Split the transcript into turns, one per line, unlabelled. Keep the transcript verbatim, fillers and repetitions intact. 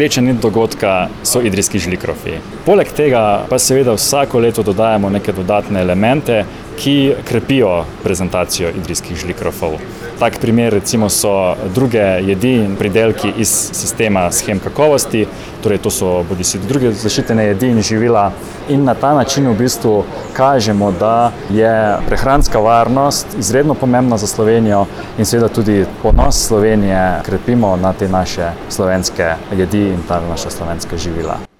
rdeča nit dogodka so idrijski žlikrofi. Poleg tega pa seveda vsako leto dodajamo neke dodatne elemente, ki krepijo prezentacijo idrijskih žlikrofov. Tak primer recimo so druge jedi in pridelki iz sistema shem kakovosti, torej to so bodisi druge zaščitene jedi in živila, in na ta način v bistvu kažemo, da je prehranska varnost izredno pomembna za Slovenijo in seveda tudi ponos Slovenije krepimo na te naše slovenske jedi in ta naša slovenska živila.